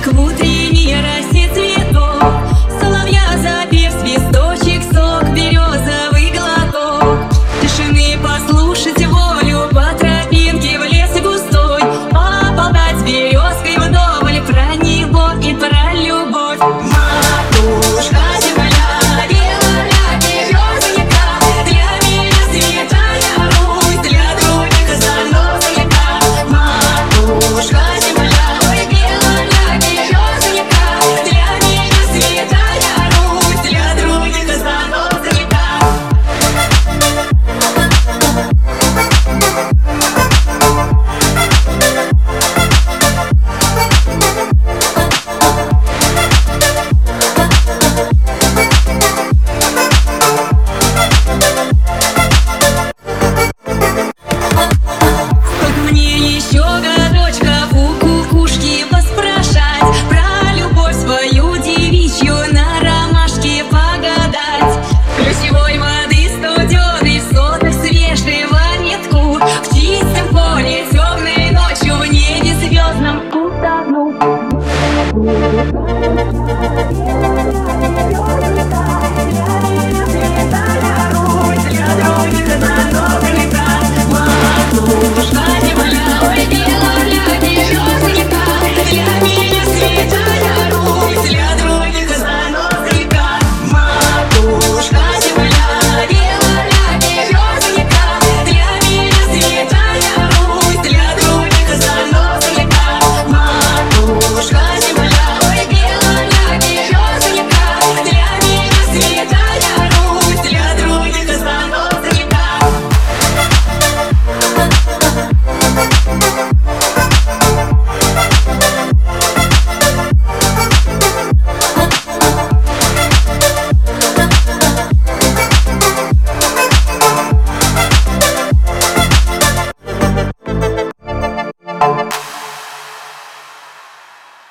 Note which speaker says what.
Speaker 1: в утренней росе цветов, соловья запев, свисточек, сок, березовый глоток. Тишины послушать волю по тропинке в лес густой, поболтать с березкой вдоволь про него и про любовь. Матушка земля, белая березонька, для меня святая Русь, для других занозонька. Матушка земля, ой, белая березонька, для меня святая Русь, для других занозонька. Сколько мне еще